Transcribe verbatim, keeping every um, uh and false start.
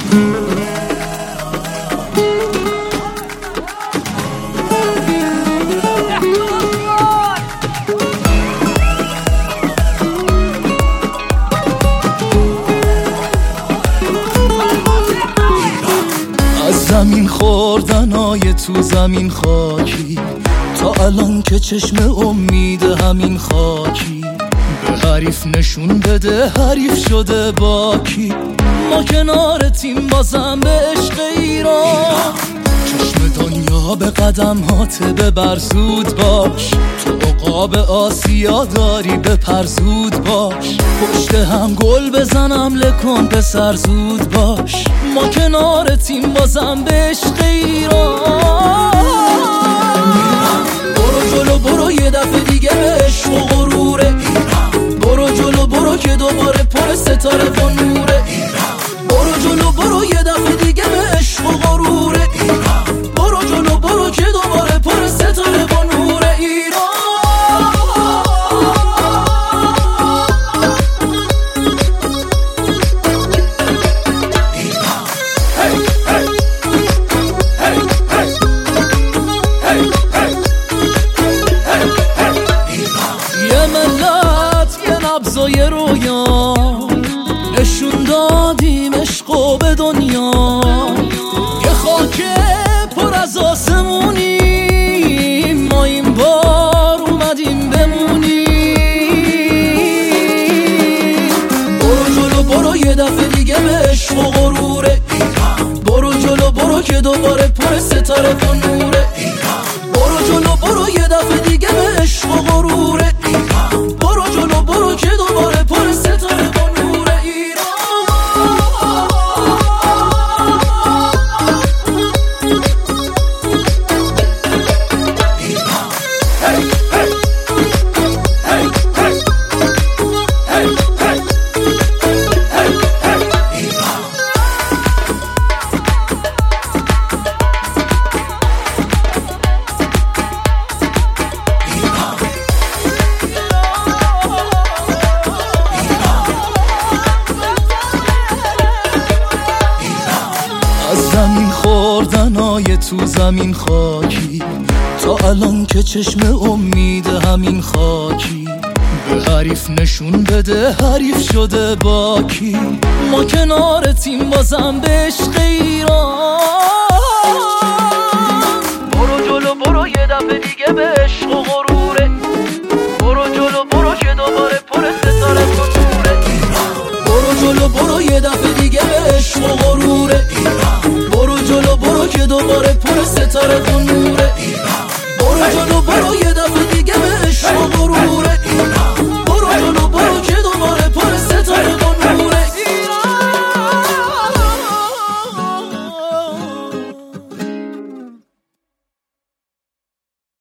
زمین خوردنای تو زمین خاکی، تا الان که چشم امید همین خاکی. به حریف نشون بده حریف شده باکی، ما کنار تیم بازم به عشق ایران. چشم دنیا به قدم هات ببر زود باش، تو عقاب آسیا داری بپر زود باش. پشت هم گل بزنم لکن پسر زود باش، ما کنار تیم بازم به عشق ایران. برو جلو برو یه دفعه دیگه به عشق و غرور ایران. برو جلو برو که دوباره پر ستاره و نور ایران. برو جلو برو یه دفعه دیگه به عشق و غرور ایران. برو جلو برو که دوباره پر ستاره و نور ایران. یه رویا نشون دادیم عشقو به دنیا، یه خاک پر از آسمونیم، ما این بار اومدیم بمونیم. برو جلو برو یه دفعه دیگه به عشق و غرور ایران. برو جلو برو که دوباره پر ستاره و نور ایران. برو جلو برو یه دفعه دیگه به عشق و غرور ایران. برو جلو برو که دوباره پر ستاره و نور ایران. زمین خوردنای تو زمین خاکی، تا الان که چشم امید همین خاکی. به حریف نشون بده حریف شده باکی، ما کنار تیم بازم به عشق ایران. برو جلو برو یه دفعه دیگه به عشق و غروره. برو جلو برو که دوباره پر ستاره و نور ایران. برو جلو برو یه دفعه دیگه به عشق و غروره ایران. برو جلو برو که دوباره پر ستاره و نور